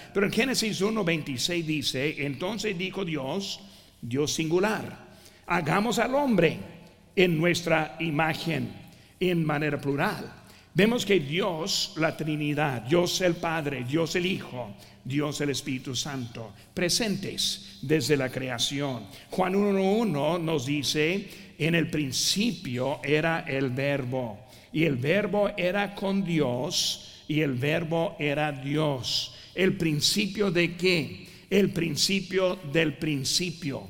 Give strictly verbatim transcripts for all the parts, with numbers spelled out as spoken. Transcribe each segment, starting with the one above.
Pero en Génesis uno veintiséis dice: entonces dijo Dios, Dios singular, hagamos al hombre en nuestra imagen, en manera plural. Vemos que Dios, la Trinidad, Dios el Padre, Dios el Hijo, Dios el Espíritu Santo, presentes desde la creación. Juan uno uno nos dice: en el principio era el Verbo, y el Verbo era con Dios, y el Verbo era Dios. ¿El principio de qué? El principio del principio,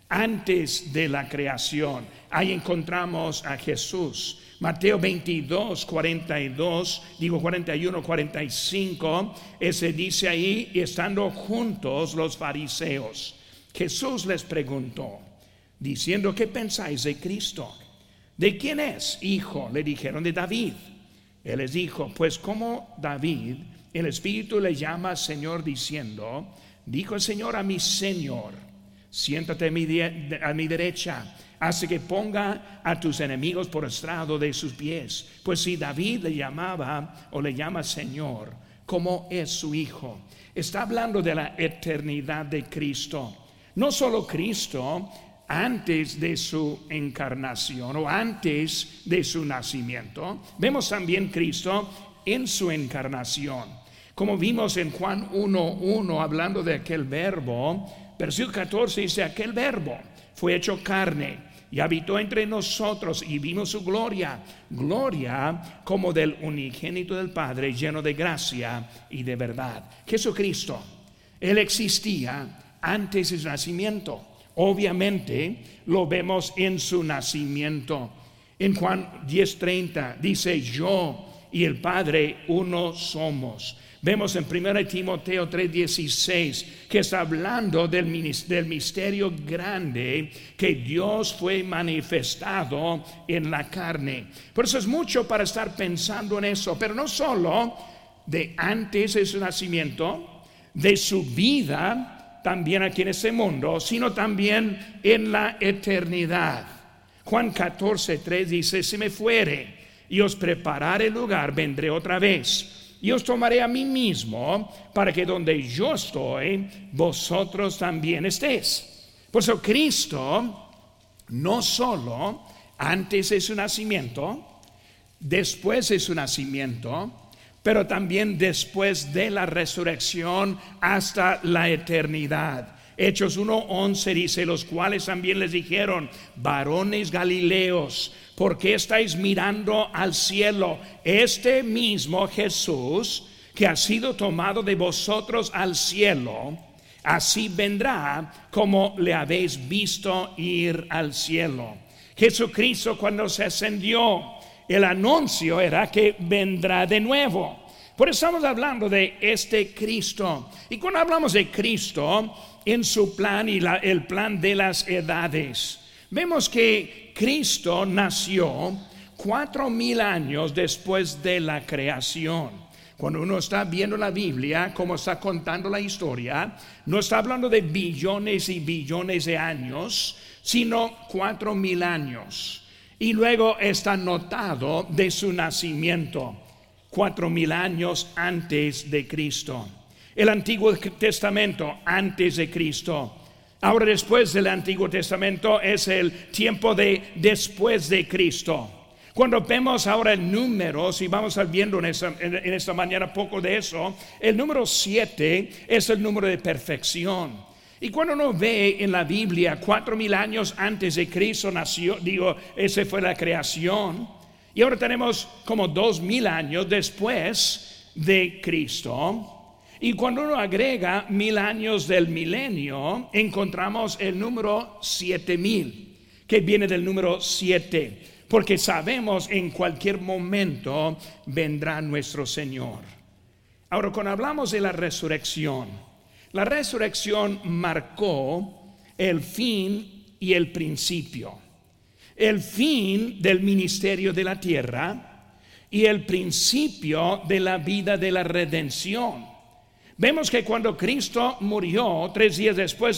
antes de la creación. Ahí encontramos a Jesús. Mateo veintidós, cuarenta y dos, digo cuarenta y uno, cuarenta y cinco, ese dice ahí: y estando juntos los fariseos, Jesús les preguntó, diciendo: ¿qué pensáis de Cristo? ¿De quién es hijo? Le dijeron: de David. Él les dijo: pues como David, el Espíritu le llama Señor, diciendo: dijo el Señor a mi Señor, siéntate a mi, de, a mi derecha, hasta que ponga a tus enemigos por estrado de sus pies. Pues si David le llamaba o le llama Señor, ¿cómo es su hijo? Está hablando de la eternidad de Cristo. No solo Cristo antes de su encarnación o antes de su nacimiento, vemos también Cristo en su encarnación. Como vimos en Juan uno uno, hablando de aquel verbo, versículo catorce dice: aquel verbo fue hecho carne y habitó entre nosotros, y vimos su gloria, gloria como del unigénito del Padre, lleno de gracia y de verdad. Jesucristo, Él existía antes de su nacimiento. Obviamente lo vemos en su nacimiento. En Juan diez treinta dice: yo y el Padre uno somos. Vemos en primera Timoteo tres dieciséis que está hablando del, del misterio grande que Dios fue manifestado en la carne. Por eso es mucho para estar pensando en eso, pero no solo de antes de su nacimiento, de su vida también aquí en este mundo, sino también en la eternidad. Juan catorce tres dice: si me fuere y os preparare lugar, vendré otra vez y os tomaré a mí mismo, para que donde yo estoy, vosotros también estéis. Por eso Cristo, no solo antes de su nacimiento, después de su nacimiento, pero también después de la resurrección hasta la eternidad. Hechos uno once dice: los cuales también les dijeron: varones galileos, ¿por qué estáis mirando al cielo? Este mismo Jesús que ha sido tomado de vosotros al cielo, así vendrá como le habéis visto ir al cielo. Jesucristo, cuando se ascendió, el anuncio era que vendrá de nuevo. Por eso estamos hablando de este Cristo. Y cuando hablamos de Cristo en su plan y la, el plan de las edades, vemos que Cristo nació cuatro mil años después de la creación. Cuando uno está viendo la Biblia, como está contando la historia, no está hablando de billones y billones de años, sino cuatro mil años. Y luego está notado de su nacimiento, cuatro mil años antes de Cristo. El Antiguo Testamento antes de Cristo. Ahora, después del Antiguo Testamento es el tiempo de después de Cristo. Cuando vemos ahora el número, si vamos a viendo en esta, en esta mañana poco de eso, el número siete es el número de perfección. Y cuando uno ve en la Biblia cuatro mil años antes de Cristo nació, digo, esa fue la creación. Y ahora tenemos como dos mil años después de Cristo. Y cuando uno agrega mil años del milenio, encontramos el número siete mil, que viene del número siete, porque sabemos en cualquier momento vendrá nuestro Señor. Ahora, cuando hablamos de la resurrección, la resurrección marcó el fin y el principio, el fin del ministerio de la tierra y el principio de la vida de la redención. Vemos que cuando Cristo murió, tres días después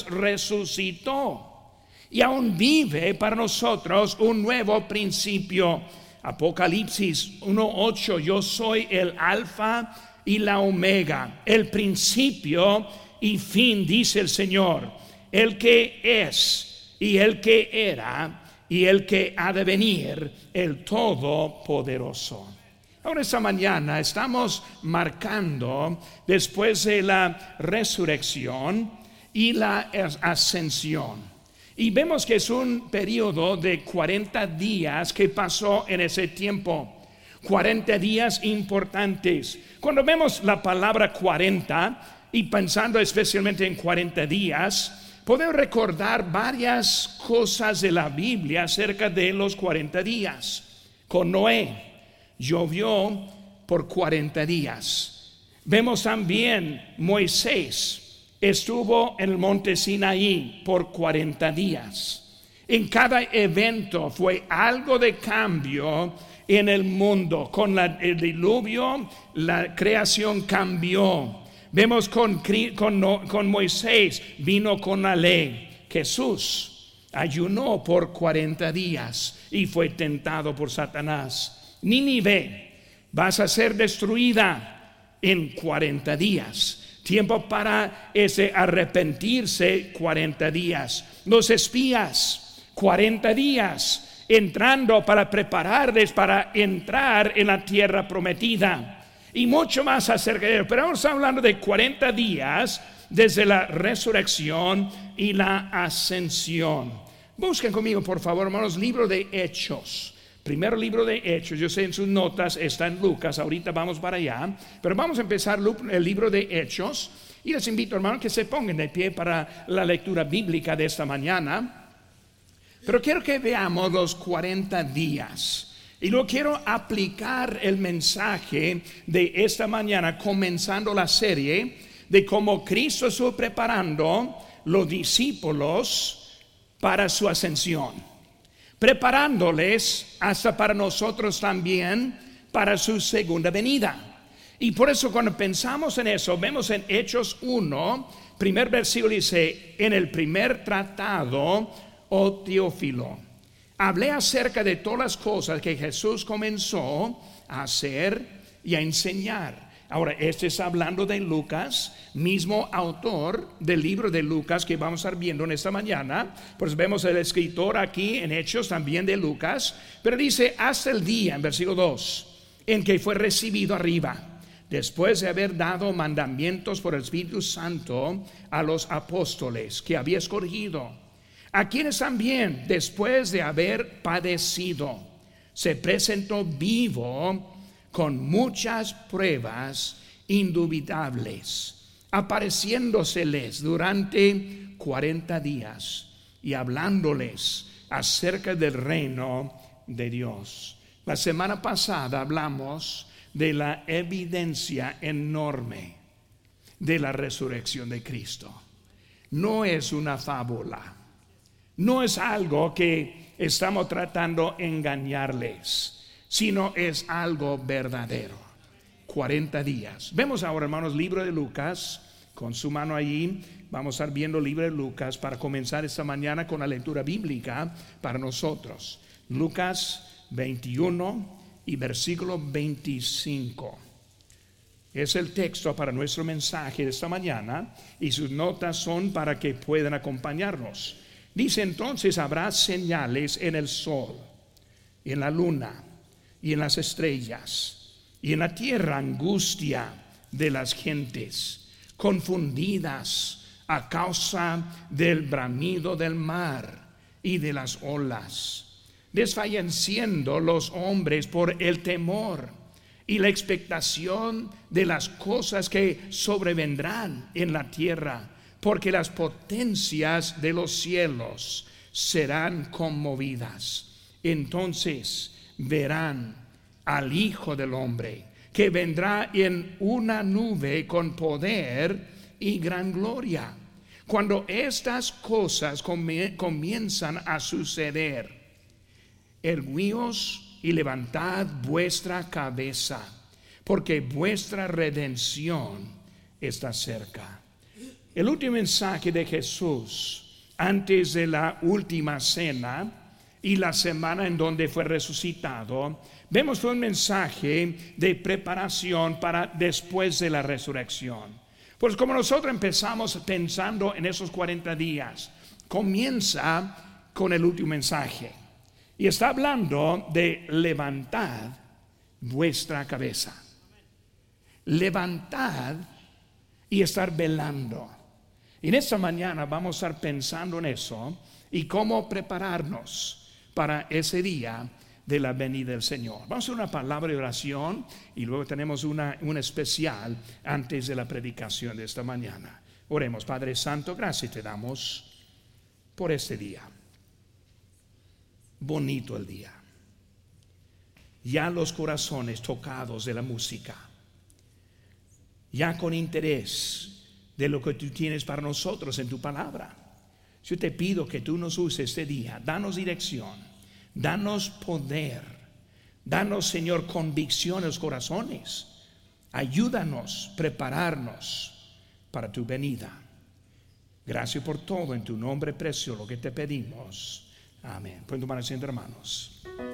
resucitó y aún vive para nosotros un nuevo principio. Apocalipsis uno ocho: yo soy el alfa y la omega, el principio y fin, dice el Señor, el que es y el que era y el que ha de venir, el Todopoderoso. Ahora esta mañana estamos marcando después de la resurrección y la ascensión. Y vemos que es un periodo de cuarenta días que pasó en ese tiempo. cuarenta días importantes. Cuando vemos la palabra cuarenta y pensando especialmente en cuarenta días, podemos recordar varias cosas de la Biblia acerca de los cuarenta días. Con Noé llovió por cuarenta días. Vemos también Moisés estuvo en el monte Sinaí por cuarenta días. En cada evento fue algo de cambio en el mundo. Con la, el diluvio, la creación cambió. Vemos con, con, con Moisés, vino con la ley. Jesús ayunó por cuarenta días y fue tentado por Satanás. Nínive, vas a ser destruida en cuarenta días. Tiempo para ese arrepentirse, cuarenta días. Los espías, cuarenta días, entrando para prepararles para entrar en la tierra prometida. Y mucho más acerca de él. Pero estamos hablando de cuarenta días desde la resurrección y la ascensión. Busquen conmigo, por favor, hermanos, libro de Hechos. Primer libro de Hechos, yo sé en sus notas está en Lucas, ahorita vamos para allá, pero vamos a empezar el libro de Hechos y les invito, hermanos, que se pongan de pie para la lectura bíblica de esta mañana. Pero quiero que veamos los cuarenta días y luego quiero aplicar el mensaje de esta mañana, comenzando la serie de cómo Cristo estuvo preparando los discípulos para su ascensión, preparándoles hasta para nosotros también para su segunda venida. Y por eso cuando pensamos en eso, vemos en Hechos uno, primer versículo dice: en el primer tratado, oh Teófilo, hablé acerca de todas las cosas que Jesús comenzó a hacer y a enseñar. Ahora, este está hablando de Lucas, mismo autor del libro de Lucas que vamos a estar viendo en esta mañana. Pues vemos el escritor aquí en Hechos también de Lucas, pero dice hasta el día, en versículo dos, en que fue recibido arriba, después de haber dado mandamientos por el Espíritu Santo a los apóstoles que había escogido, a quienes también, después de haber padecido, se presentó vivo con muchas pruebas indubitables, apareciéndoseles durante cuarenta días y hablándoles acerca del reino de Dios. La semana pasada hablamos de la evidencia enorme de la resurrección de Cristo. No es una fábula, no es algo que estamos tratando de engañarles, sino es algo verdadero. cuarenta días. Vemos ahora, hermanos, libro de Lucas, con su mano allí. Vamos a estar viendo el libro de Lucas para comenzar esta mañana con la lectura bíblica para nosotros. Lucas veintiuno y versículo veinticinco. Es el texto para nuestro mensaje de esta mañana y sus notas son para que puedan acompañarnos. Dice: entonces habrá señales en el sol, en la luna y en las estrellas, y en la tierra angustia de las gentes, confundidas a causa del bramido del mar y de las olas, desfalleciendo los hombres por el temor y la expectación de las cosas que sobrevendrán en la tierra, porque las potencias de los cielos serán conmovidas. Entonces verán al Hijo del Hombre, que vendrá en una nube con poder y gran gloria. Cuando estas cosas comienzan a suceder, erguíos y levantad vuestra cabeza, porque vuestra redención está cerca. El último mensaje de Jesús antes de la última cena y la semana en donde fue resucitado, Vemos fue un mensaje de preparación para después de la resurrección. Pues como nosotros empezamos pensando en esos cuarenta días, comienza con el último mensaje. Y está hablando de levantad vuestra cabeza. Levantad y estar velando. Y en esta mañana vamos a estar pensando en eso y cómo prepararnos para ese día de la venida del Señor. Vamos a hacer una palabra de oración y luego tenemos una, una especial antes de la predicación de esta mañana. Oremos. Padre Santo, gracias te damos por este día. Bonito el día. Ya los corazones tocados de la música, ya con interés de lo que tú tienes para nosotros en tu palabra. Yo te pido que tú nos uses este día. Danos dirección, danos poder, danos, Señor, convicción en los corazones. Ayúdanos, prepararnos para tu venida. Gracias por todo, en tu nombre precioso lo que te pedimos. Amén. Pueden tomar asiento, hermanos.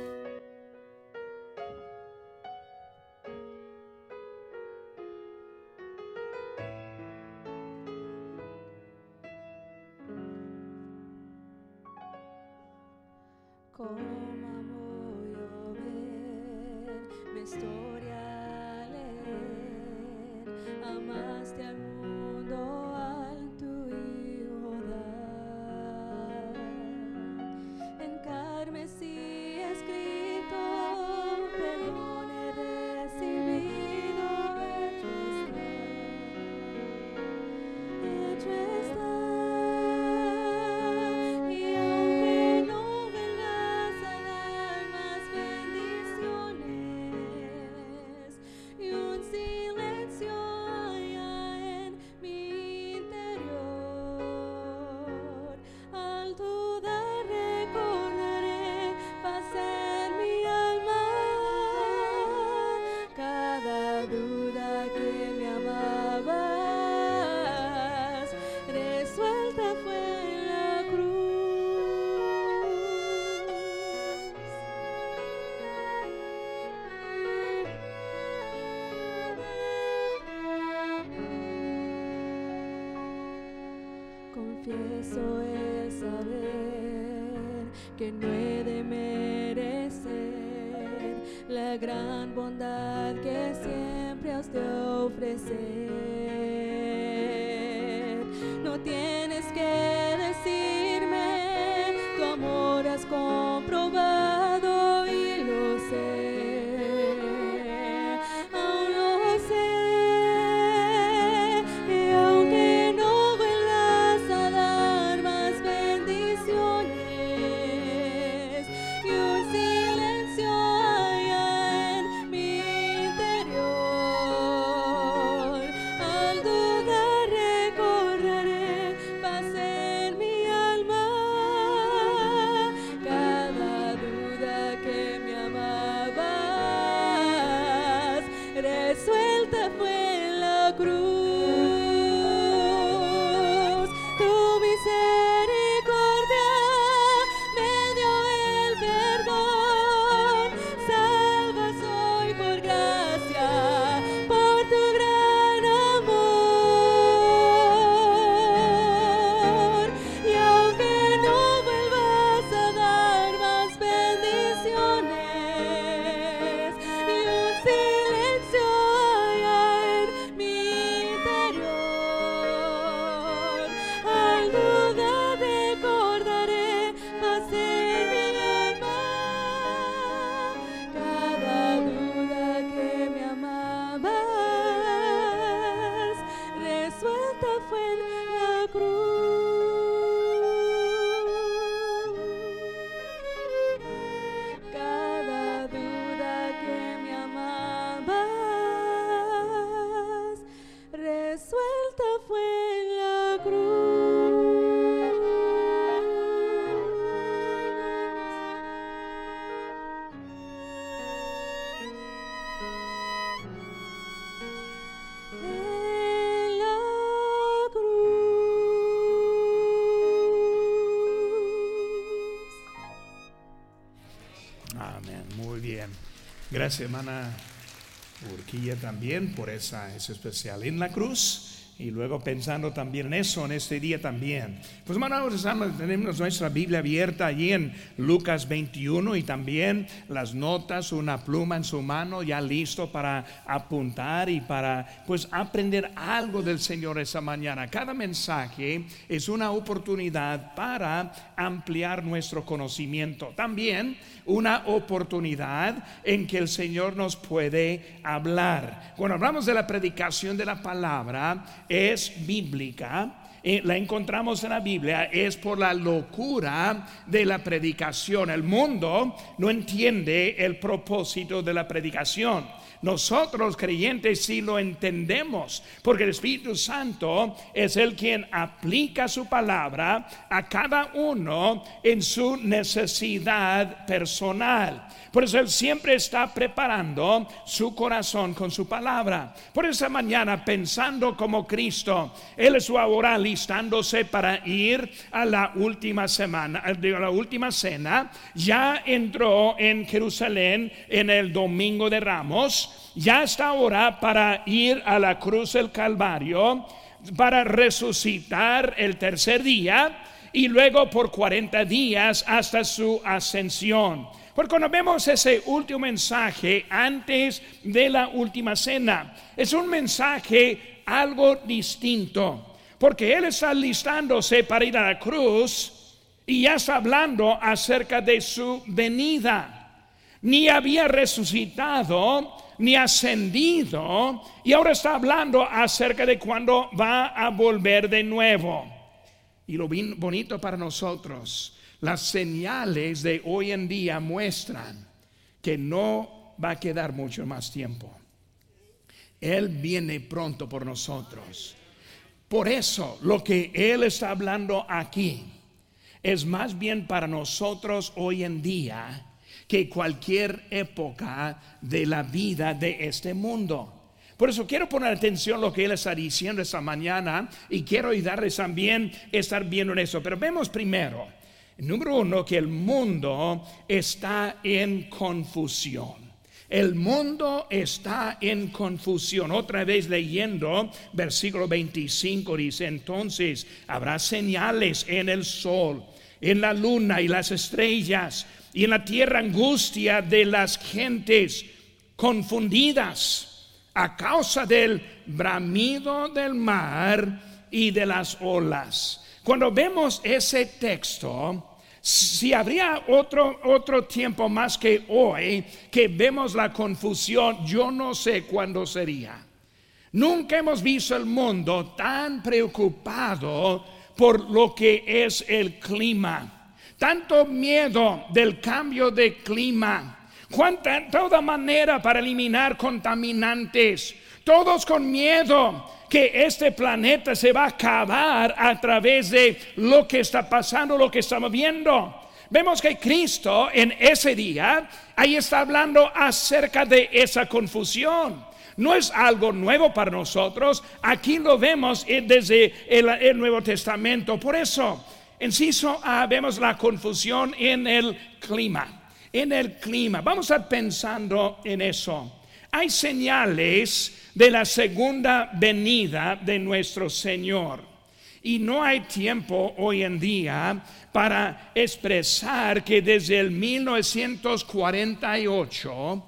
¿Cómo voy a ver mi historia leer? Amaste al mundo al tu Hijo dar. En carmesí escrito, perdón he recibido, hecho está, hecho está. Confieso el saber que no he de merecer la gran bondad que siempre has de ofrecer. No tienes que decirme, tu amor has comprobado y lo sé. Resuelta fue la cruz, tu misericordia me dio el perdón. Salvas hoy por gracia, por tu gran amor. Y aunque no vuelvas a dar más bendiciones y un silencio al dudar recordaré, paz en mi alma. Cada duda que me amabas, resuelta fue en la cruz. Cada duda que me amabas, resuelta fue en la cruz. En la cruz. Gracias, hermana Urquilla, también por esa, ese especial en la cruz. Y luego pensando también en eso, en este día también. Pues hermanos, tenemos nuestra Biblia abierta allí en Lucas veintiuno y también las notas, una pluma en su mano, ya listo para apuntar y para pues aprender algo del Señor esa mañana. Cada mensaje es una oportunidad para ampliar nuestro conocimiento. También una oportunidad en que el Señor nos puede hablar. Cuando hablamos de la predicación de la palabra, es bíblica, eh, la encontramos en la Biblia, es por la locura de la predicación. El mundo no entiende el propósito de la predicación. Nosotros creyentes sí lo entendemos, porque el Espíritu Santo es el quien aplica su palabra a cada uno en su necesidad personal. Por eso Él siempre está preparando su corazón con su palabra. Por esa mañana, pensando como Cristo, Él es ahora alistándose para ir a la última semana, a la última cena. Ya entró en Jerusalén en el domingo de Ramos. Ya está ahora para ir a la cruz del Calvario, para resucitar el tercer día y luego por cuarenta días hasta su ascensión. Porque cuando vemos ese último mensaje antes de la última cena, es un mensaje algo distinto, porque Él está listándose para ir a la cruz y ya está hablando acerca de su venida. Ni había resucitado ni ascendido, y ahora está hablando acerca de cuando va a volver de nuevo. Y lo bien bonito para nosotros, las señales de hoy en día muestran que no va a quedar mucho más tiempo. Él viene pronto por nosotros. Por eso lo que Él está hablando aquí es más bien para nosotros hoy en día que cualquier época de la vida de este mundo. Por eso quiero poner atención a lo que Él está diciendo esta mañana, y quiero ayudarles también a estar viendo en eso. Pero vemos primero, número uno, que el mundo está en confusión. El mundo está en confusión. Otra vez leyendo versículo veinticinco, dice: entonces habrá señales en el sol, en la luna y las estrellas, y en la tierra angustia de las gentes confundidas a causa del bramido del mar y de las olas. Cuando vemos ese texto, si habría otro, otro tiempo más que hoy que vemos la confusión, yo no sé cuándo sería. Nunca hemos visto el mundo tan preocupado por lo que es el clima. Tanto miedo del cambio de clima, cuánta, toda manera para eliminar contaminantes, todos con miedo que este planeta se va a acabar a través de lo que está pasando, lo que estamos viendo. Vemos que Cristo en ese día ahí está hablando acerca de esa confusión. No es algo nuevo para nosotros, aquí lo vemos desde el, el Nuevo Testamento. Por eso, inciso A, vemos la confusión en el clima. En el clima, vamos a estar pensando en eso. Hay señales de la segunda venida de nuestro Señor, y no hay tiempo hoy en día para expresar que desde el mil novecientos cuarenta y ocho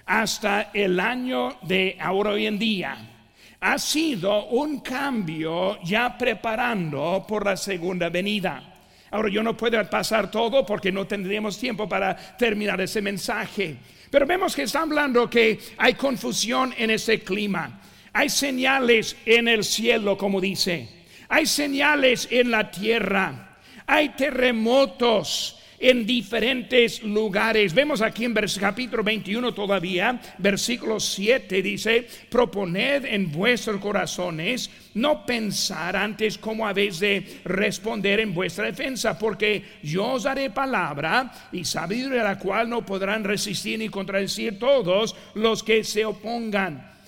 hasta el año de ahora hoy en día ha sido un cambio ya preparando por la segunda venida. Ahora, yo no puedo pasar todo porque no tendríamos tiempo para terminar ese mensaje, pero vemos que está hablando que hay confusión en ese clima. Hay señales en el cielo, como dice. Hay señales en la tierra. Hay terremotos en diferentes lugares. Vemos aquí en capítulo veintiuno todavía, versículo siete, dice: proponed en vuestros corazones no pensar antes cómo habéis de responder en vuestra defensa, porque yo os daré palabra y sabiduría, la cual no podrán resistir ni contradecir todos los que se opongan.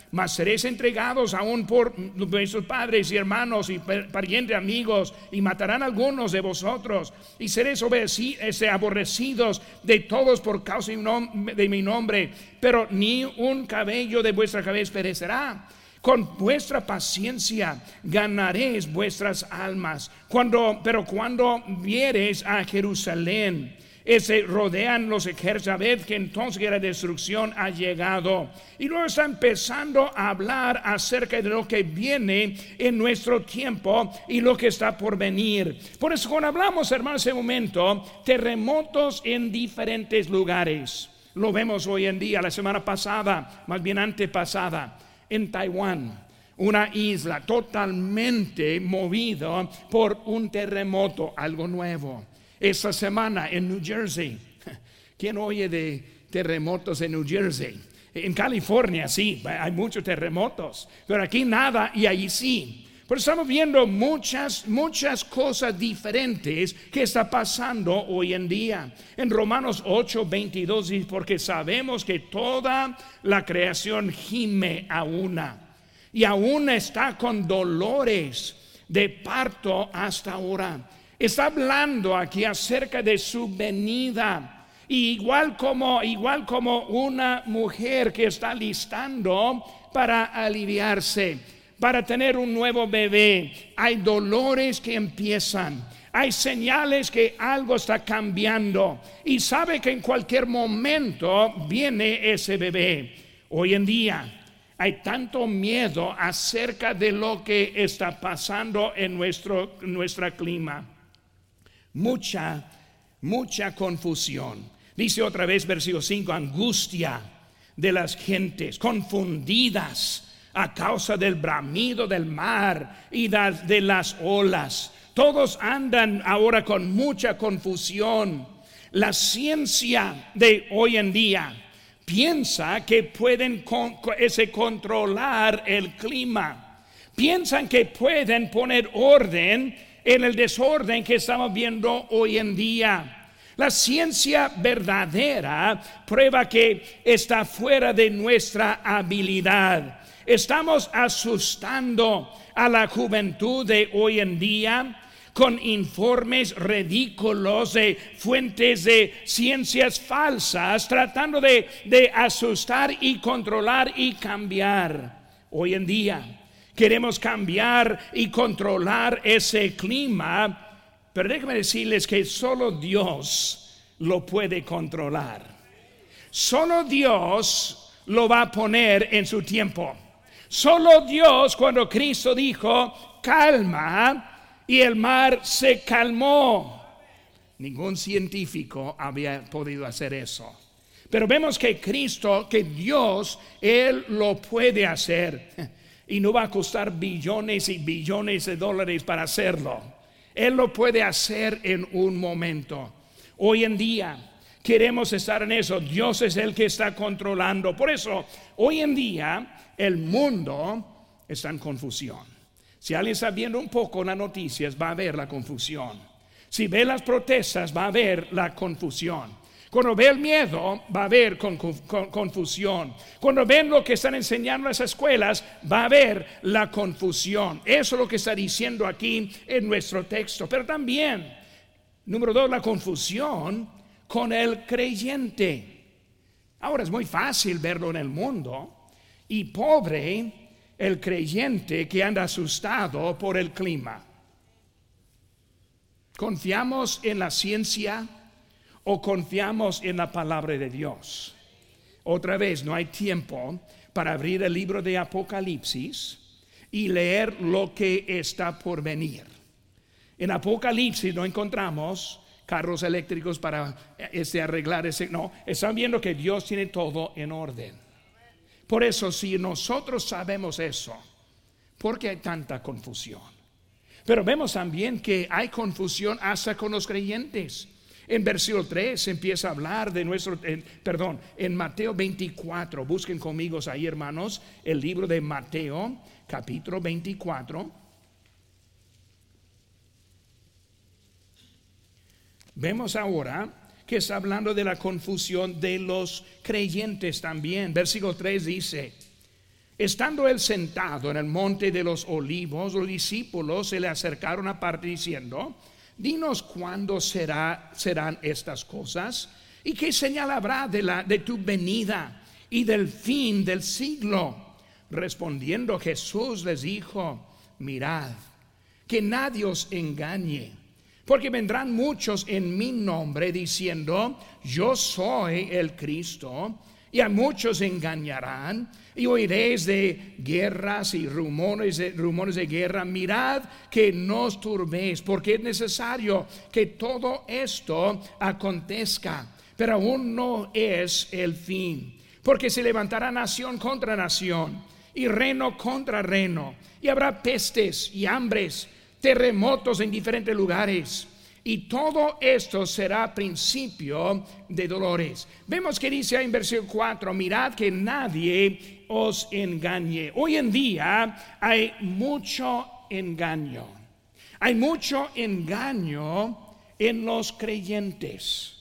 mas seréis entregados aún por vuestros padres y hermanos y parientes, amigos, y matarán a algunos de vosotros, y seréis aborrecidos de todos por causa de mi nombre, pero ni un cabello de vuestra cabeza perecerá. Con vuestra paciencia ganaréis vuestras almas. Cuando, pero cuando viereis a Jerusalén, ese rodean los ejércitos, sabed que entonces la destrucción ha llegado. Y luego está empezando a hablar acerca de lo que viene en nuestro tiempo y lo que está por venir. Por eso cuando hablamos, hermanos, en ese momento, terremotos en diferentes lugares. Lo vemos hoy en día, la semana pasada, más bien antepasada, en Taiwán, una isla totalmente movida por un terremoto, algo nuevo. Esta semana en New Jersey, ¿quién oye de terremotos en New Jersey? En California sí, hay muchos terremotos, pero aquí nada y ahí sí. Pero estamos viendo muchas, muchas cosas diferentes que está pasando hoy en día. En Romanos ocho, veintidós dice, porque sabemos que toda la creación gime a una, y aún está con dolores de parto hasta ahora. Está hablando aquí acerca de su venida. Y igual como, igual como una mujer que está listando para aliviarse, para tener un nuevo bebé, hay dolores que empiezan, hay señales que algo está cambiando, y sabe que en cualquier momento viene ese bebé. Hoy en día hay tanto miedo acerca de lo que está pasando en nuestro nuestra clima. Mucha, mucha confusión. Dice otra vez versículo cinco, angustia de las gentes confundidas a causa del bramido del mar y de las olas. Todos andan ahora con mucha confusión. La ciencia de hoy en día piensa que pueden con, ese controlar el clima. Piensan que pueden poner orden en el desorden que estamos viendo hoy en día. La ciencia verdadera prueba que está fuera de nuestra habilidad. Estamos asustando a la juventud de hoy en día con informes ridículos de fuentes de ciencias falsas, tratando de, de asustar y controlar y cambiar. Hoy en día queremos cambiar y controlar ese clima, pero déjenme decirles que solo Dios lo puede controlar. Solo Dios lo va a poner en su tiempo. Solo Dios, cuando Cristo dijo calma, y el mar se calmó, ningún científico había podido hacer eso. Pero vemos que Cristo, que Dios, Él lo puede hacer. Y no va a costar billones y billones de dólares para hacerlo. Él lo puede hacer en un momento. Hoy en día queremos estar en eso. Dios es el que está controlando. Por eso, hoy en día, el mundo está en confusión. Si alguien está viendo un poco las noticias, va a ver la confusión. Si ve las protestas, va a ver la confusión. Cuando ve el miedo, va a haber con, con, confusión. Cuando ven lo que están enseñando en las escuelas, va a haber la confusión. Eso es lo que está diciendo aquí en nuestro texto. Pero también, número dos, la confusión con el creyente. Ahora es muy fácil verlo en el mundo. Y pobre el creyente que anda asustado por el clima. ¿Confiamos en la ciencia o confiamos en la palabra de Dios? Otra vez, no hay tiempo para abrir el libro de Apocalipsis y leer lo que está por venir. En Apocalipsis no encontramos carros eléctricos para este, arreglar ese. No, están viendo que Dios tiene todo en orden. Por eso, si nosotros sabemos eso, ¿por qué hay tanta confusión? Pero vemos también que hay confusión hasta con los creyentes. En versículo tres empieza a hablar de nuestro, en, perdón, en Mateo veinticuatro, busquen conmigo ahí, hermanos, el libro de Mateo, capítulo veinticuatro. Vemos ahora que está hablando de la confusión de los creyentes también. Versículo tres dice: Estando él sentado en el monte de los olivos, los discípulos se le acercaron aparte diciendo: dinos cuándo será, serán estas cosas, y qué señal habrá de, la, de tu venida y del fin del siglo. Respondiendo Jesús les dijo: mirad, que nadie os engañe, porque vendrán muchos en mi nombre diciendo: yo soy el Cristo, y a muchos engañarán. Y oiréis de guerras y rumores de, rumores de guerra. Mirad que no os turbéis, porque es necesario que todo esto acontezca, pero aún no es el fin. Porque se levantará nación contra nación, y reino contra reino, y habrá pestes y hambres, terremotos en diferentes lugares. Y todo esto será principio de dolores. Vemos que dice en versículo cuatro: mirad que nadie os engañe. Hoy en día hay mucho engaño. Hay mucho engaño en los creyentes.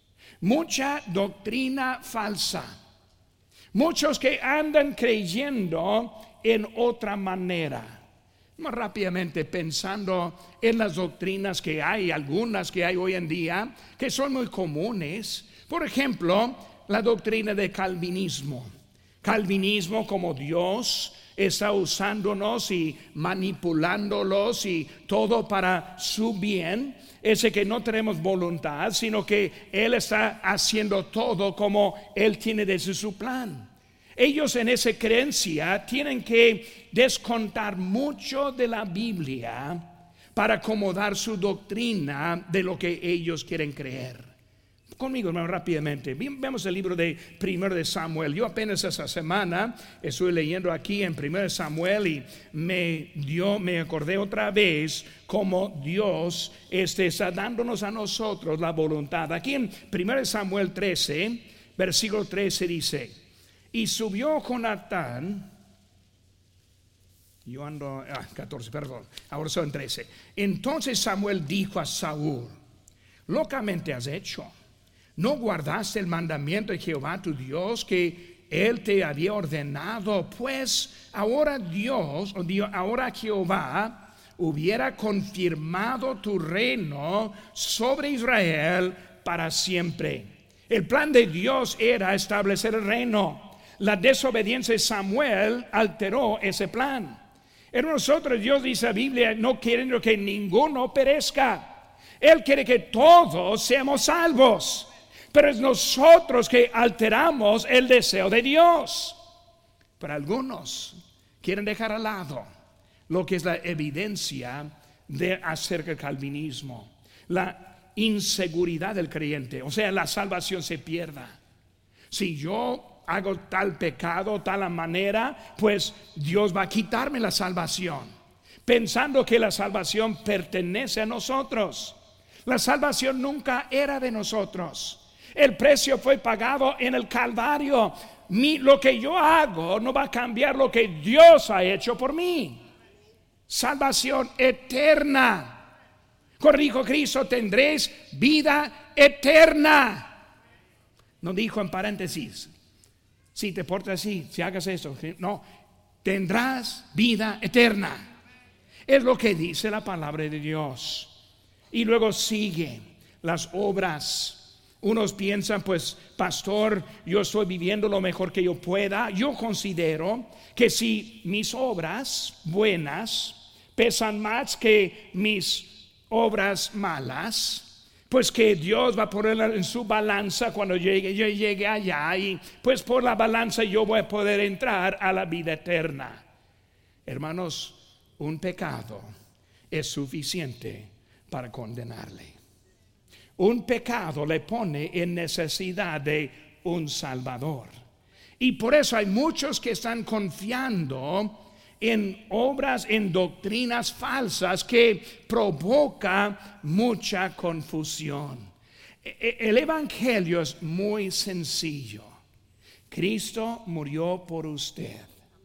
Mucha doctrina falsa. Muchos que andan creyendo en otra manera. Más rápidamente, pensando en las doctrinas que hay, algunas que hay hoy en día, que son muy comunes. Por ejemplo, la doctrina de calvinismo. Calvinismo como Dios está usándonos y manipulándolos y todo para su bien. Ese que no tenemos voluntad, sino que Él está haciendo todo como Él tiene desde su plan. Ellos en esa creencia tienen que descontar mucho de la Biblia para acomodar su doctrina de lo que ellos quieren creer. Conmigo, hermano, rápidamente. Vemos el libro de Primero de Samuel. Yo apenas esa semana estoy leyendo aquí en Primero de Samuel y me dio, me acordé otra vez cómo Dios este, está dándonos a nosotros la voluntad. Aquí en Primero de Samuel trece, versículo trece dice: y subió Jonatán, yo ando, ah, catorce, perdón, ahora son trece. Entonces Samuel dijo a Saúl: locamente has hecho. ¿No guardaste el mandamiento de Jehová tu Dios que Él te había ordenado? Pues ahora Dios, o Dios, ahora Jehová hubiera confirmado tu reino sobre Israel para siempre. El plan de Dios era establecer el reino. La desobediencia de Samuel alteró ese plan. En nosotros, Dios dice la Biblia, no quiere que ninguno perezca. Él quiere que todos seamos salvos. Pero es nosotros que alteramos el deseo de Dios. Pero algunos quieren dejar al lado lo que es la evidencia de acerca del calvinismo, la inseguridad del creyente, o sea, la salvación se pierda. Si yo hago tal pecado, tal manera, pues Dios va a quitarme la salvación, pensando que la salvación pertenece a nosotros. La salvación nunca era de nosotros. El precio fue pagado en el Calvario. Mi, lo que yo hago no va a cambiar lo que Dios ha hecho por mí. Salvación eterna. Corrijo, Cristo, tendréis vida eterna. No dijo en paréntesis: si te portas así, si hagas eso. No, tendrás vida eterna. Es lo que dice la palabra de Dios. Y luego sigue las obras. Unos piensan, pues, pastor, yo estoy viviendo lo mejor que yo pueda. Yo considero que si mis obras buenas pesan más que mis obras malas, pues que Dios va a ponerla en su balanza cuando llegue, yo llegue allá, y pues por la balanza yo voy a poder entrar a la vida eterna. Hermanos, un pecado es suficiente para condenarle. Un pecado le pone en necesidad de un Salvador. Y por eso hay muchos que están confiando en obras, en doctrinas falsas que provoca mucha confusión. El evangelio es muy sencillo. Cristo murió por usted.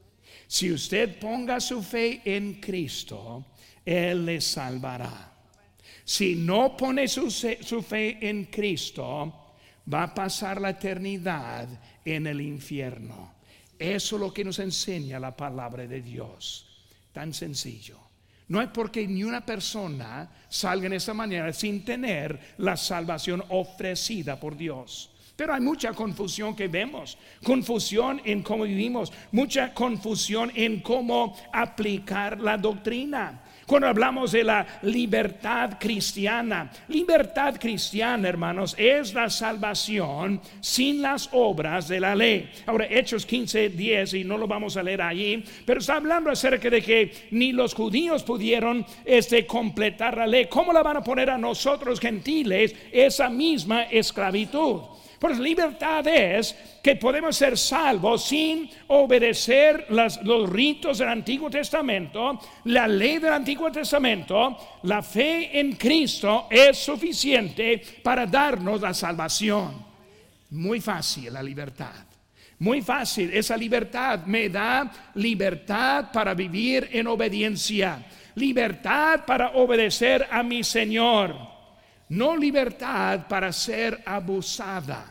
Si usted ponga su fe en Cristo, Él le salvará. Si no pone su, su fe en Cristo, va a pasar la eternidad en el infierno. Eso es lo que nos enseña la palabra de Dios. Tan sencillo. No hay por qué ni una persona salga en esta manera sin tener la salvación ofrecida por Dios. Pero hay mucha confusión que vemos, confusión en cómo vivimos, mucha confusión en cómo aplicar la doctrina. Cuando hablamos de la libertad cristiana, libertad cristiana, hermanos, es la salvación sin las obras de la ley. Ahora, Hechos quince, diez, y no lo vamos a leer allí, pero está hablando acerca de que ni los judíos pudieron este, completar la ley. ¿Cómo la van a poner a nosotros gentiles esa misma esclavitud? Pues libertad es que podemos ser salvos sin obedecer las, los ritos del Antiguo Testamento, la ley del Antiguo Testamento. La fe en Cristo es suficiente para darnos la salvación. Muy fácil la libertad. Muy fácil, esa libertad me da libertad para vivir en obediencia, libertad para obedecer a mi Señor. No libertad para ser abusada.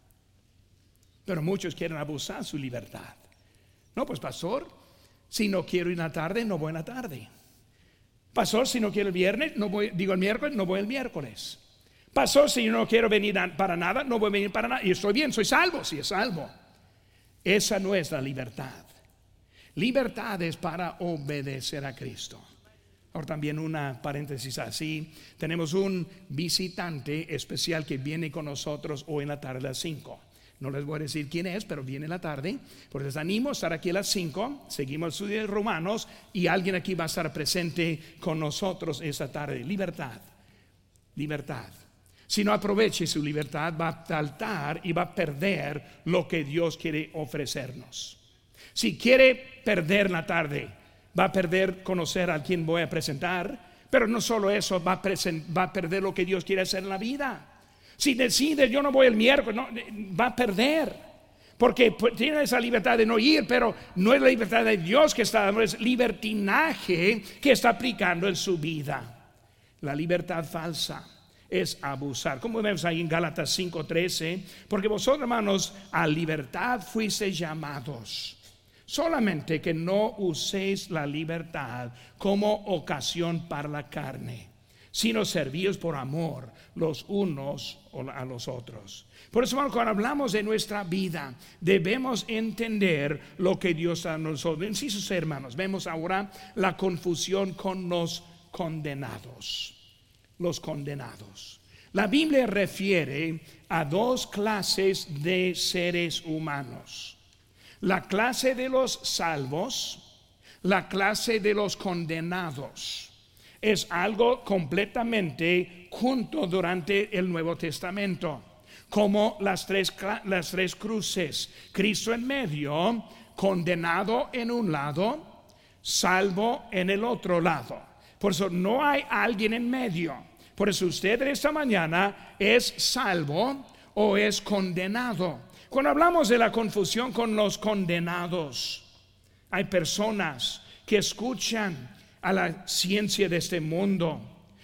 Pero muchos quieren abusar su libertad. No, pues pastor, si no quiero ir en la tarde, no voy en la tarde. Pastor, si no quiero el viernes, no voy, digo el miércoles, no voy el miércoles. Pastor, si no quiero venir para nada, no voy a venir para nada. Y estoy bien, soy salvo, sí es salvo. Esa no es la libertad. Libertad es para obedecer a Cristo. Ahora también una paréntesis así. Tenemos un visitante especial que viene con nosotros hoy en la tarde a las cinco. No les voy a decir quién es, pero viene en la tarde. Por eso les animo a estar aquí a las cinco. Seguimos el estudio de Romanos y alguien aquí va a estar presente con nosotros esta tarde. Libertad, libertad. Si no aproveche su libertad, va a faltar y va a perder lo que Dios quiere ofrecernos. Si quiere perder la tarde, va a perder conocer a quien voy a presentar. Pero no solo eso, va a, present, va a perder lo que Dios quiere hacer en la vida. Si decide yo no voy el miércoles, no, va a perder. Porque tiene esa libertad de no ir, pero no es la libertad de Dios que está dando, es libertinaje que está aplicando en su vida. La libertad falsa es abusar. Como vemos ahí en Gálatas cinco trece, porque vosotros, hermanos, a libertad fuisteis llamados. Solamente que no uséis la libertad como ocasión para la carne, sino servíos por amor los unos a los otros. Por eso, hermano, cuando hablamos de nuestra vida, debemos entender lo que Dios da a nosotros. En sí, sus hermanos, vemos ahora la confusión con los condenados. Los condenados. La Biblia refiere a dos clases de seres humanos. La clase de los salvos, la clase de los condenados. Es algo completamente junto durante el Nuevo Testamento, como las tres, las tres cruces. Cristo en medio, condenado en un lado, salvo en el otro lado. Por eso no hay alguien en medio. Por eso usted esta mañana es salvo o es condenado. Cuando hablamos de la confusión con los condenados, hay personas que escuchan a la ciencia de este mundo,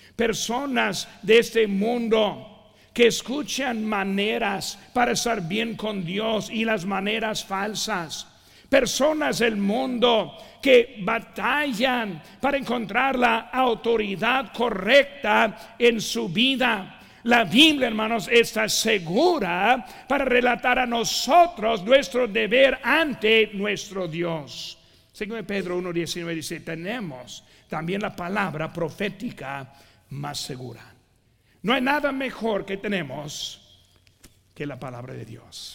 personas de este mundo que escuchan maneras para estar bien con Dios y las maneras falsas, personas del mundo que batallan para encontrar la autoridad correcta en su vida. La Biblia, hermanos, está segura para relatar a nosotros nuestro deber ante nuestro Dios. Según Pedro uno diecinueve dice, tenemos también la palabra profética más segura. No hay nada mejor que tenemos que la palabra de Dios.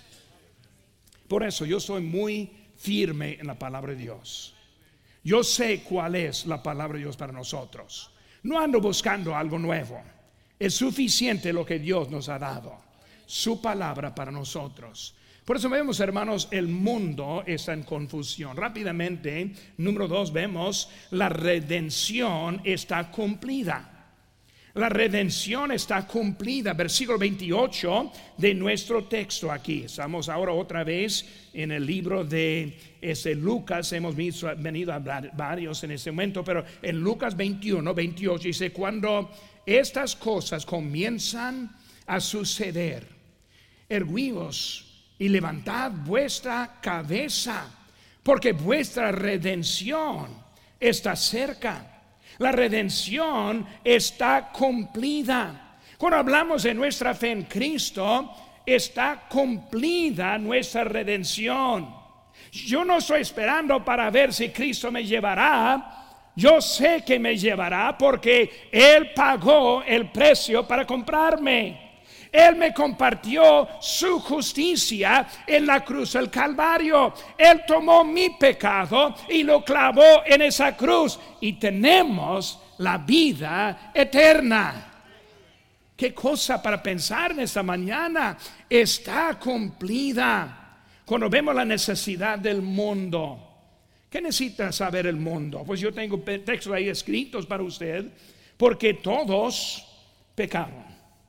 Por eso yo soy muy firme en la palabra de Dios. Yo sé cuál es la palabra de Dios para nosotros. No ando buscando algo nuevo. Es suficiente lo que Dios nos ha dado, su palabra para nosotros. Por eso vemos, hermanos, el mundo está en confusión. Rápidamente, número dos, vemos la redención está cumplida. La redención está cumplida. Versículo veintiocho de nuestro texto aquí. Estamos ahora otra vez en el libro de este Lucas. Hemos visto, venido a hablar varios en este momento, pero en Lucas veintiuno, veintiocho dice, cuando estas cosas comienzan a suceder, erguíos y levantad vuestra cabeza, porque vuestra redención está cerca. La redención está cumplida. Cuando hablamos de nuestra fe en Cristo, está cumplida nuestra redención. Yo no estoy esperando para ver si Cristo me llevará. Yo sé que me llevará porque Él pagó el precio para comprarme. Él me compartió su justicia en la cruz del Calvario. Él tomó mi pecado y lo clavó en esa cruz. Y tenemos la vida eterna. Qué cosa para pensar en esta mañana. Está cumplida. Cuando vemos la necesidad del mundo, ¿qué necesita saber el mundo? Pues yo tengo textos ahí escritos para usted. Porque todos pecaron.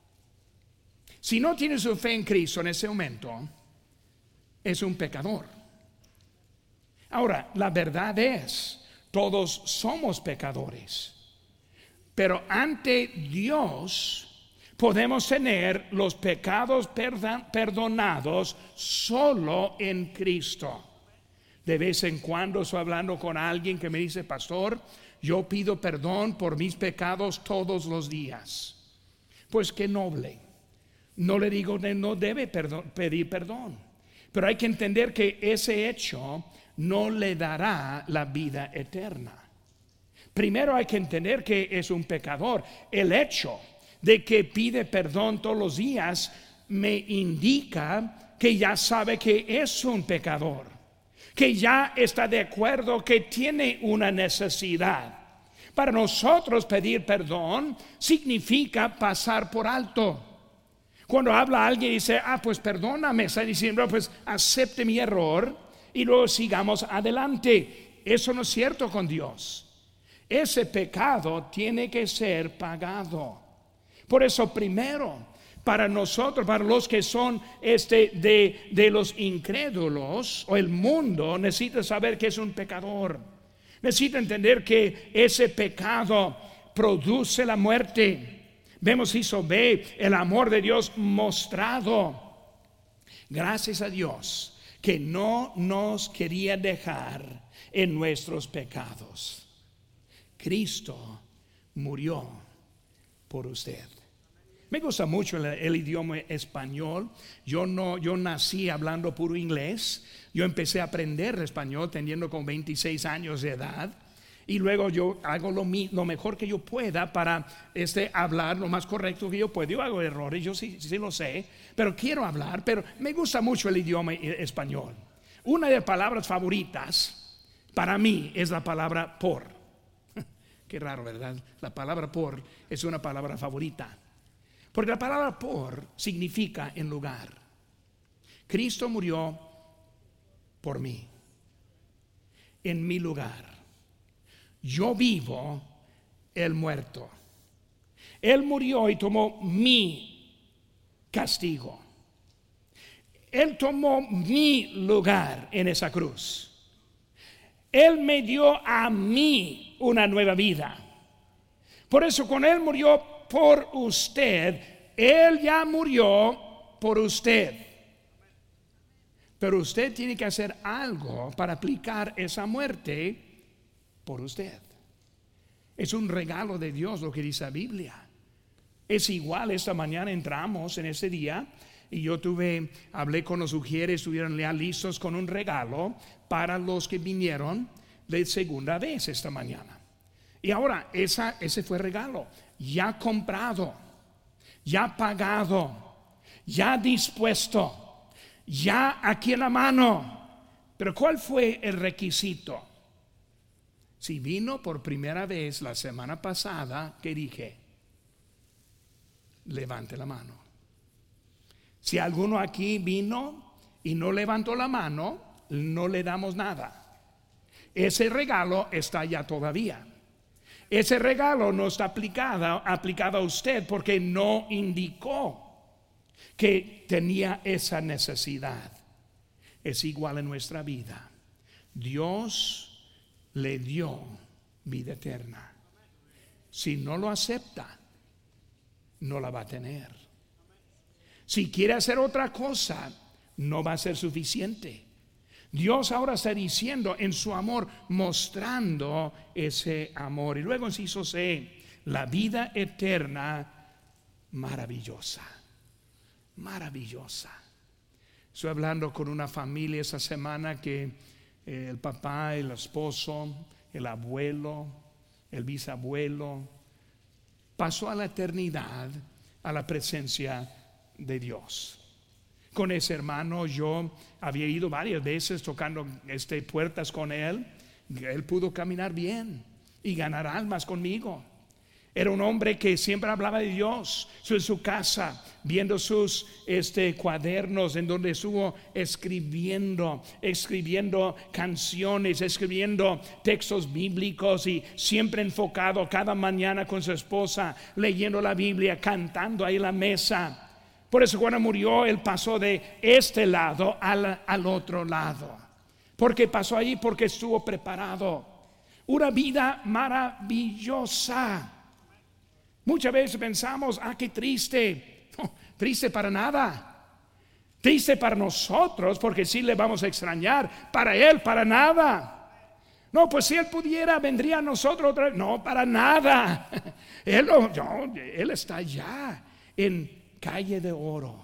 Si no tiene su fe en Cristo en ese momento, es un pecador. Ahora, la verdad es, todos somos pecadores. Pero ante Dios podemos tener los pecados perdonados solo en Cristo. De vez en cuando estoy hablando con alguien que me dice: pastor, yo pido perdón por mis pecados todos los días. Pues qué noble. No le digo que no debe perdón, pedir perdón, pero hay que entender que ese hecho no le dará la vida eterna. Primero hay que entender que es un pecador. El hecho de que pide perdón todos los días me indica que ya sabe que es un pecador, que ya está de acuerdo que tiene una necesidad. Para nosotros pedir perdón significa pasar por alto. Cuando habla alguien y dice: ah, pues perdóname, está diciendo: pues acepte mi error y luego sigamos adelante. Eso no es cierto con Dios. Ese pecado tiene que ser pagado. Por eso, primero, para nosotros, para los que son este de, de los incrédulos o el mundo, necesita saber que es un pecador. Necesita entender que ese pecado produce la muerte. Vemos hizo ve el amor de Dios mostrado. Gracias a Dios que no nos quería dejar en nuestros pecados. Cristo murió por usted. Me gusta mucho el, el idioma español. Yo no, yo nací hablando puro inglés. Yo empecé a aprender español teniendo con veintiséis años de edad. Y luego yo hago lo, lo mejor que yo pueda para este, hablar lo más correcto que yo puedo. Yo hago errores, yo sí, sí lo sé, pero quiero hablar. Pero me gusta mucho el idioma español. Una de las palabras favoritas para mí es la palabra por. Qué raro, ¿verdad? La palabra por es una palabra favorita. Porque la palabra por significa en lugar. Cristo murió por mí, en mi lugar. Yo vivo, Él muerto. Él murió y tomó mi castigo. Él tomó mi lugar en esa cruz. Él me dio a mí una nueva vida. Por eso cuando Él murió por usted, Él ya murió por usted. Pero usted tiene que hacer algo para aplicar esa muerte por usted. Es un regalo de Dios lo que dice la Biblia. Es igual, esta mañana entramos en ese día y yo tuve, hablé con los sugieres, estuvieron ya listos con un regalo para los que vinieron de segunda vez esta mañana. Y ahora esa, ese fue regalo, ya comprado, ya pagado, ya dispuesto, ya aquí en la mano. Pero ¿cuál fue el requisito? Si vino por primera vez la semana pasada, ¿qué dije? Levante la mano. Si alguno aquí vino y no levantó la mano, no le damos nada. Ese regalo está ya todavía. Ese regalo no está aplicado, aplicado a usted porque no indicó que tenía esa necesidad. Es igual en nuestra vida. Dios le dio vida eterna. Si no lo acepta, no la va a tener. Si quiere hacer otra cosa, no va a ser suficiente. Dios ahora está diciendo en su amor, mostrando ese amor. Y luego inciso C, la vida eterna maravillosa, maravillosa. Estoy hablando con una familia esta semana que eh, el papá, el esposo, el abuelo, el bisabuelo pasó a la eternidad, a la presencia de Dios. Con ese hermano yo había ido varias veces tocando este, puertas con él. Él pudo caminar bien y ganar almas conmigo. Era un hombre que siempre hablaba de Dios en su casa, viendo sus este, cuadernos en donde estuvo escribiendo, escribiendo canciones, escribiendo textos bíblicos, y siempre enfocado cada mañana con su esposa, leyendo la Biblia, cantando ahí en la mesa. Por eso cuando murió, él pasó de este lado al, al otro lado. Porque pasó allí, porque estuvo preparado. Una vida maravillosa. Muchas veces pensamos, ah, qué triste. No, triste para nada. Triste para nosotros, porque sí le vamos a extrañar. Para él, para nada. No, pues si él pudiera, vendría a nosotros otra vez. No, para nada. Él, no, no, él está allá en calle de oro.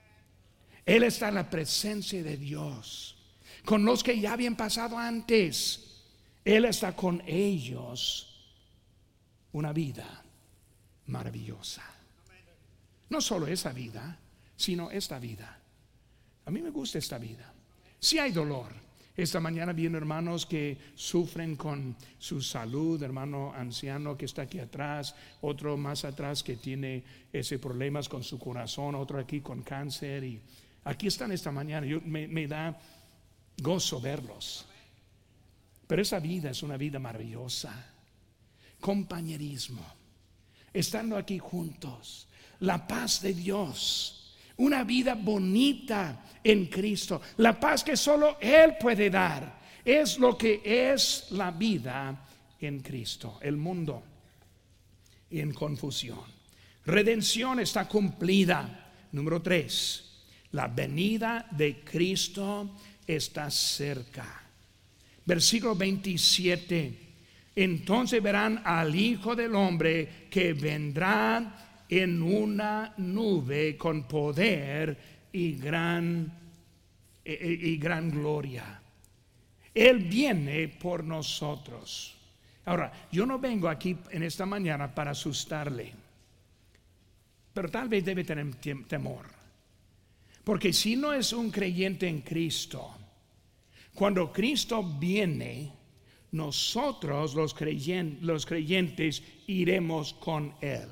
Él está en la presencia de Dios con los que ya habían pasado antes. Él está con ellos. Una vida maravillosa. No solo esa vida, sino esta vida. A mí me gusta esta vida. Si hay dolor. Esta mañana vienen hermanos que sufren con su salud, hermano anciano que está aquí atrás, otro más atrás que tiene ese problemas con su corazón, otro aquí con cáncer, y aquí están esta mañana. Yo, me, me da gozo verlos. Pero esa vida es una vida maravillosa. Compañerismo, estando aquí juntos, la paz de Dios. Una vida bonita en Cristo. La paz que solo Él puede dar. Es lo que es la vida en Cristo. El mundo en confusión. Redención está cumplida. Número tres. La venida de Cristo está cerca. Versículo veintisiete. Entonces verán al Hijo del Hombre que vendrá en una nube con poder y gran y, y gran gloria. Él viene por nosotros. Ahora, yo no vengo aquí en esta mañana para asustarle, pero tal vez debe tener temor, porque si no es un creyente en Cristo, cuando Cristo viene, nosotros los creyentes, los creyentes iremos con Él.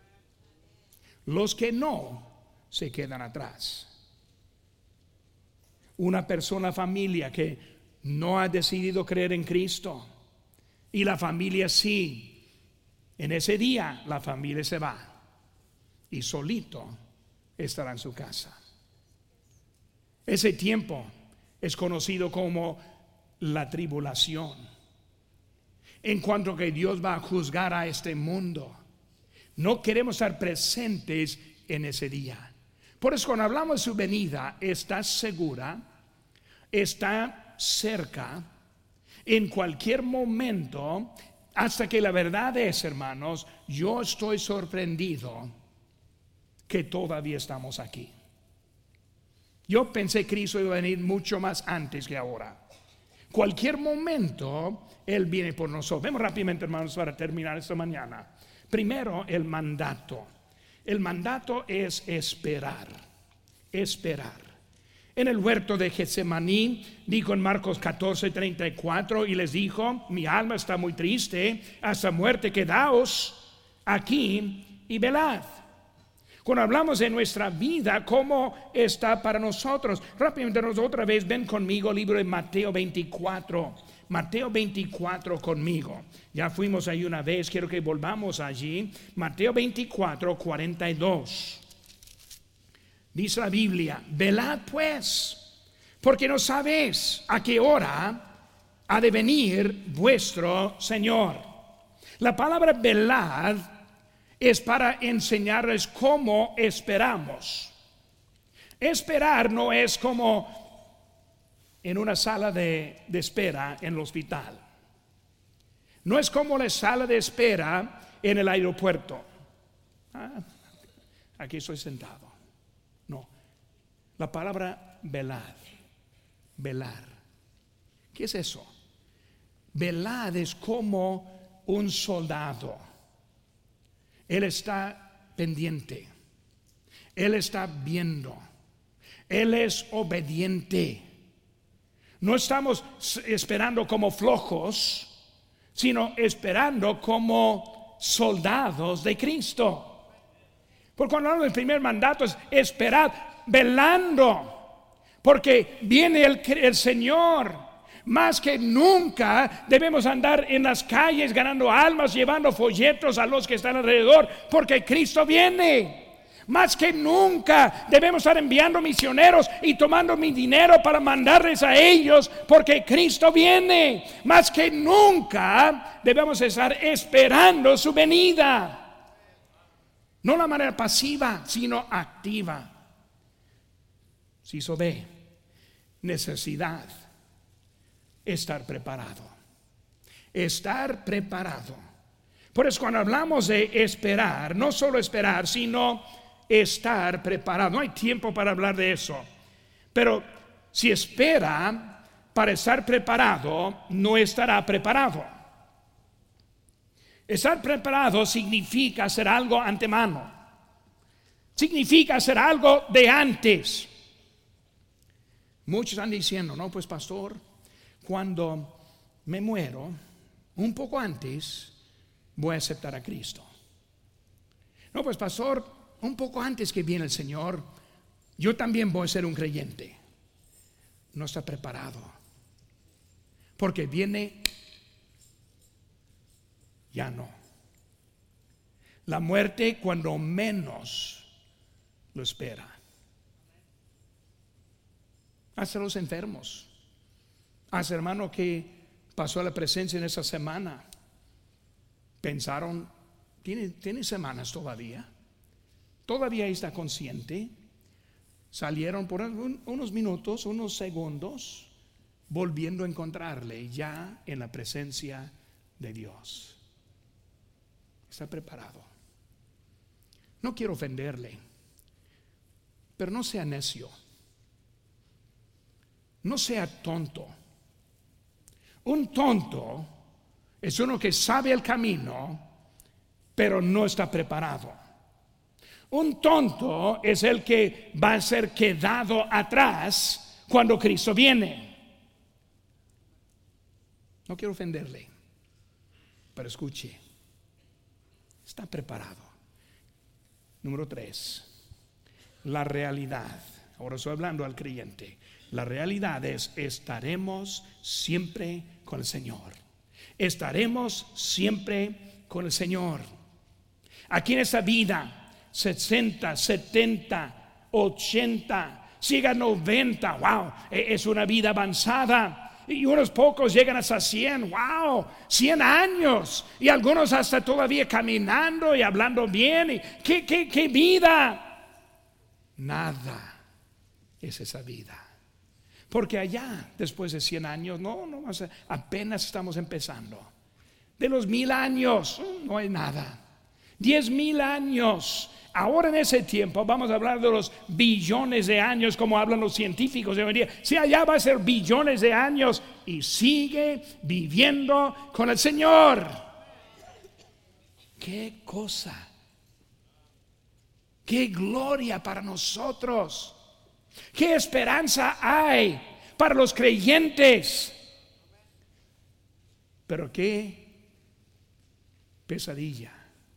Los que no se quedan atrás. Una persona, familia que no ha decidido creer en Cristo, y la familia sí, en ese día la familia se va y solito estará en su casa. Ese tiempo es conocido como la tribulación, en cuanto que Dios va a juzgar a este mundo. No queremos estar presentes en ese día. Por eso cuando hablamos de su venida, está segura, está cerca, en cualquier momento. Hasta que la verdad es, hermanos, yo estoy sorprendido que todavía estamos aquí. Yo pensé que Cristo iba a venir mucho más antes que ahora. Cualquier momento Él viene por nosotros. Vemos rápidamente, hermanos, para terminar esta mañana. Primero, el mandato. El mandato es esperar. Esperar. En el huerto de Getsemaní, dijo en Marcos catorce, treinta y cuatro, y les dijo: mi alma está muy triste hasta muerte, quedaos aquí y velad. Cuando hablamos de nuestra vida, ¿cómo está para nosotros? Rápidamente, otra vez, ven conmigo, libro de Mateo veinticuatro. Mateo veinticuatro conmigo. Ya fuimos ahí una vez, quiero que volvamos allí. Mateo veinticuatro, cuarenta y dos. Dice la Biblia: velad pues, porque no sabéis a qué hora ha de venir vuestro Señor. La palabra velad es para enseñarles cómo esperamos. Esperar no es como en una sala de, de espera en el hospital. No es como la sala de espera en el aeropuerto. Ah, aquí estoy sentado. No. La palabra velar. Velar. ¿Qué es eso? Velar es como un soldado. Él está pendiente. Él está viendo. Él es obediente. No estamos esperando como flojos, sino esperando como soldados de Cristo. Porque cuando hablamos del primer mandato es esperar, velando, porque viene el, el Señor. Más que nunca debemos andar en las calles ganando almas, llevando folletos a los que están alrededor, porque Cristo viene. Más que nunca debemos estar enviando misioneros y tomando mi dinero para mandarles a ellos, porque Cristo viene. Más que nunca debemos estar esperando su venida. No de la manera pasiva, sino activa. Si eso ve, necesidad, estar preparado. Estar preparado. Por eso cuando hablamos de esperar, no solo esperar, sino estar preparado. No hay tiempo para hablar de eso. Pero si espera para estar preparado, no estará preparado. Estar preparado significa hacer algo antemano. Significa hacer algo de antes. Muchos están diciendo, no, pues pastor, cuando me muero, un poco antes, voy a aceptar a Cristo. No, pues pastor, un poco antes que viene el Señor, yo también voy a ser un creyente. No está preparado, porque viene, ya no. La muerte cuando menos lo espera. Hasta los enfermos, hasta hermano que pasó a la presencia en esa semana, pensaron, tiene, tiene semanas todavía. Todavía está consciente. Salieron por un, unos minutos, unos segundos, volviendo a encontrarle ya en la presencia de Dios. Está preparado. No quiero ofenderle, pero no sea necio. No sea tonto. Un tonto es uno que sabe el camino, pero no está preparado. Un tonto es el que va a ser quedado atrás cuando Cristo viene. No quiero ofenderle, pero escuche, está preparado. Número tres, la realidad. Ahora estoy hablando al creyente. La realidad es, estaremos siempre con el Señor. Estaremos siempre con el Señor. Aquí en esta vida, sesenta, setenta, ochenta, llega a noventa, wow, es una vida avanzada. Y unos pocos llegan hasta cien, wow, cien años. Y algunos hasta todavía caminando y hablando bien. Y, ¿qué, qué, qué vida? Nada es esa vida. Porque allá, después de cien años, no, no, apenas estamos empezando. De los mil años, no hay nada. Diez mil años. Ahora en ese tiempo vamos a hablar de los billones de años, como hablan los científicos de hoy en día. Si allá va a ser billones de años y sigue viviendo con el Señor. Qué cosa. Qué gloria para nosotros. Qué esperanza hay para los creyentes. Pero qué pesadilla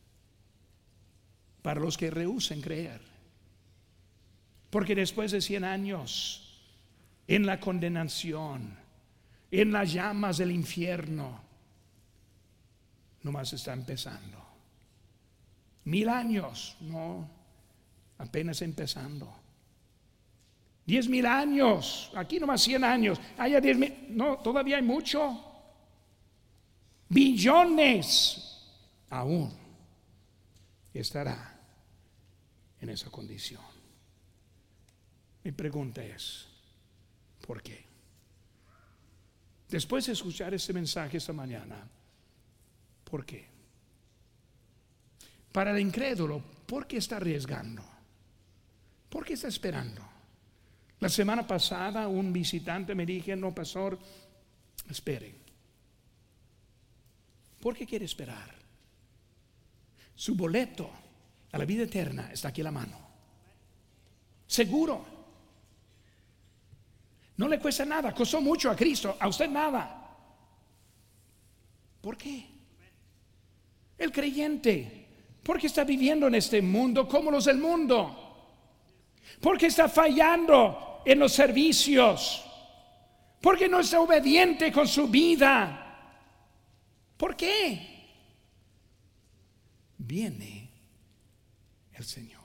para los que rehúsen creer. Porque después de cien años en la condenación, en las llamas del infierno, nomás está empezando. Mil años, no, apenas empezando. Diez mil años, aquí nomás cien años, allá diez mil, no, todavía hay mucho. Billones aún estará en esa condición. Mi pregunta es, ¿por qué? Después de escuchar este mensaje esta mañana, ¿por qué? Para el incrédulo, ¿por qué está arriesgando? ¿Por qué está esperando? La semana pasada un visitante me dijo: no, pastor, espere. ¿Por qué quiere esperar? Su boleto a la vida eterna está aquí a la mano. Seguro. No le cuesta nada, costó mucho a Cristo, a usted nada. ¿Por qué? El creyente, ¿por qué está viviendo en este mundo como los del mundo? ¿Por qué está fallando en los servicios? ¿Por qué no está obediente con su vida? ¿Por qué? Viene el Señor.